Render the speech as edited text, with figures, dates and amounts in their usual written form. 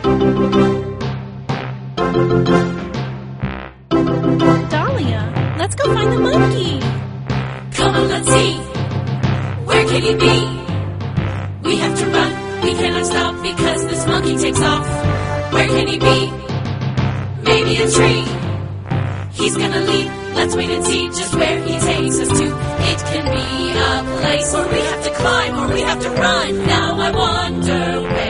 Dahlia, let's go find the monkey. Come on, let's see. Where can he be? We have to run. We cannot stop because this monkey takes off. Where can he be? Maybe a tree. He's gonna leap. Let's wait and see just where he takes us to. It can be a place where we have to climb or we have to run. Now I wonder where